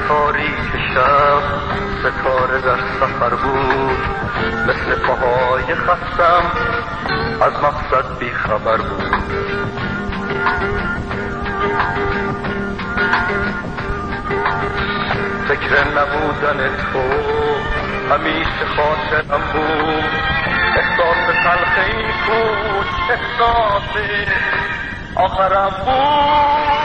تاریک شب ستاره در سفر بود، مثل پاهای خستم از مقصد بی خبر بود. فکر نبودن تو همیشه خاطرم بود، احساس تلخ این کوچ احساس آخرم بود.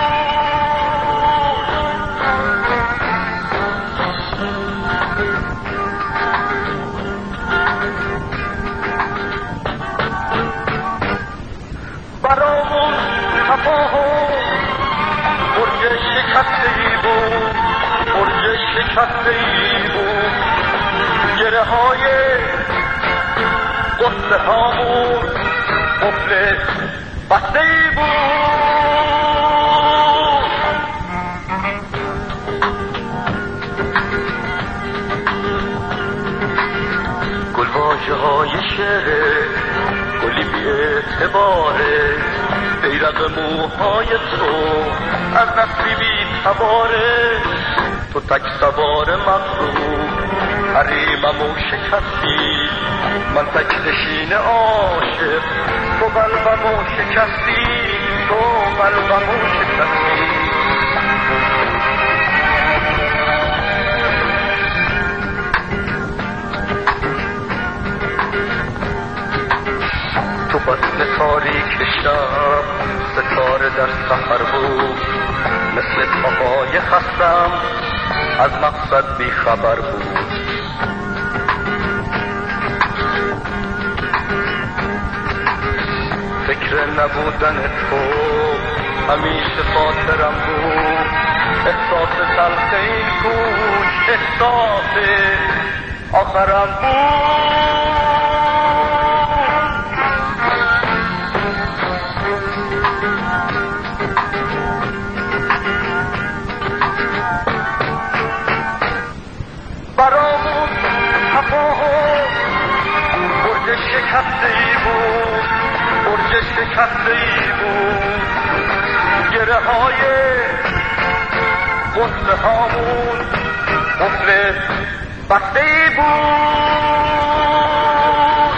برامون تفاهم برج شکسته‌ای بود، برج شکسته‌ای بود. گره های قصه هامون قفل بسته‌ای بود. گلواژه های شعر گلی بی اعتباره، بیرق موهای تو از نسلی بی تباره. تو تک سوار مغرور حریممو شکستی، من تک نشین عاشق. تو قلبمو شکستی، تو قلبمو شکستی. تو بطن تاریک شب ستاره در سفر بود، مثل پاهای خستم از مقصد بی خبر بود. فکر نبودن تو همیشه خاطرم بود، احساس تلخ این کوچ احساس آخرم بود. برامون تفاهم برج شکسته‌ای بود، برج شکسته‌ای بود. گره های قصه هامون قفل بسته‌ای بود.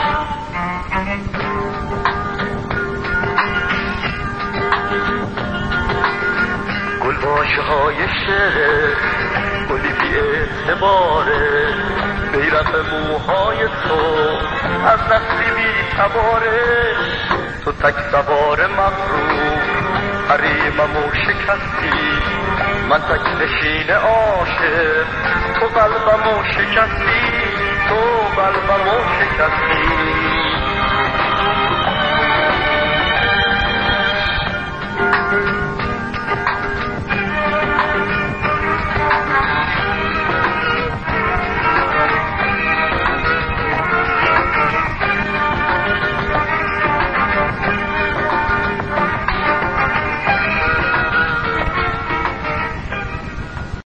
گلواژه های شعر گلی بی اعتباره، بیرق موهای تو از نسلی بی تباره. تو تک سوار مغرور حریممو شکستی، من تک نشین عاشق. تو قلبمو شکستی، تو قلبمو شکستی.